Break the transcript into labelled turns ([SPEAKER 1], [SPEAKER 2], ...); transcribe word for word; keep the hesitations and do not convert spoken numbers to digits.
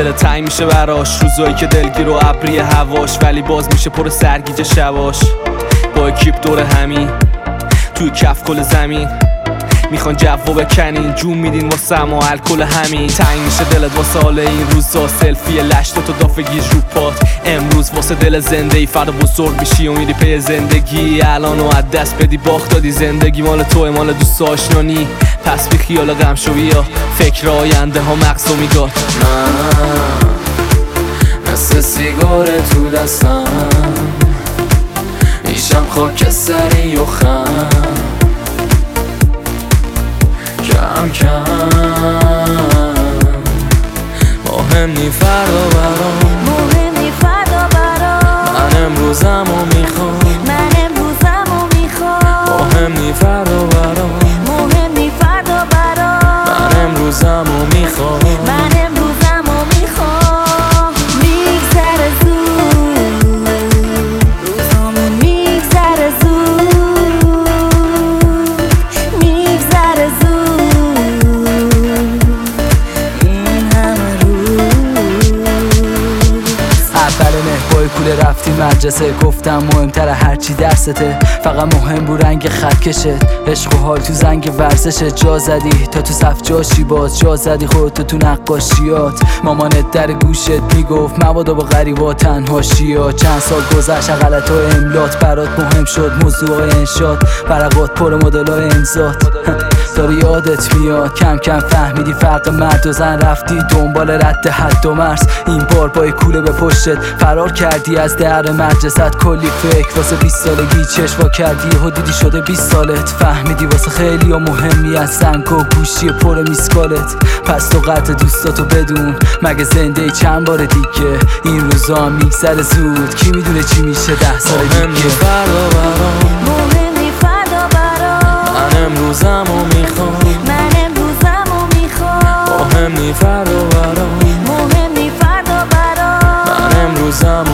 [SPEAKER 1] دل تنگ میشه براش، روزایی که دلگیر و ابری هواش، ولی باز میشه پر سرگیجه شواش. با اکیپ دور همین توی کف کل زمین میخوان جواب بکنین، جون میدین واسم و الکل همین. تنگ میشه دلت واسه حال این روزا، سلفی لشت تو دافگیج رو پات. امروز واسه دل زنده ای، فردا بزرگ میشی و میری پی زندگی. الان و از دست بدی باخت دادی، زندگی مال توه، مال دوست آشنانی. پس بی خیال غم شو بیا، فکر آینده ها مغزو میگاد.
[SPEAKER 2] من مثل سیگار تو دستم، ایشم خاک سری و خم، کم کم مهم نی فردا برام،
[SPEAKER 3] مهم نی فردا برام.
[SPEAKER 2] من امروزمو میخوام،
[SPEAKER 3] من امروزمو میخوام.
[SPEAKER 2] مهم نی فردا برام،
[SPEAKER 3] مهم نی فردا برام.
[SPEAKER 2] من امروزمو میخوام.
[SPEAKER 3] من امروزمو میخوام. میگذره زود روزامون، میگذره زود، میگذره زود این همه روز.
[SPEAKER 4] اول مهبای کوله رفتی مدرسه، گفتم مهمتر هرچی درسته، فقط مهم بود رنگ خط کشت. عشق و حال تو زنگ ورزشه، جا زدی تا تو صف جاشی، باز جا زدی خودتو تو نقاشیات. مامانت در گوشت میگفت مبادا با غریبا تنهاشی ها. چند سال گذشت غلط و املات برات مهم شد، موضوع انشاد ورقات پر مدل های امضات. داری یادت میاد کم کم فهمیدی فرق مرد و زن، رفتی دنبال رد حد و مرز. این بار با کوله به پشتت فرار کردی از در مدرست، کلی فکر واسه بیست سالگی چشوا کردی، حدودی شده بیست سالت. فهمیدی واسه خیلی ها مهمی از زنگ و گوشی پر میسکالت. پس تو قطع دوستاتو بدون، مگه زنده چند بار دیگه. این روزا هم میگذره زود، کی میدونه چی میشه ده سال دیگه.
[SPEAKER 2] مهم نی فردا برام،
[SPEAKER 3] مهم نی فردا برام.
[SPEAKER 2] من امروزمو میخوام،
[SPEAKER 3] من امروزمو میخوام.
[SPEAKER 2] مهم نی فردا برام،
[SPEAKER 3] مهم نی فردا برام.
[SPEAKER 2] من امروزمو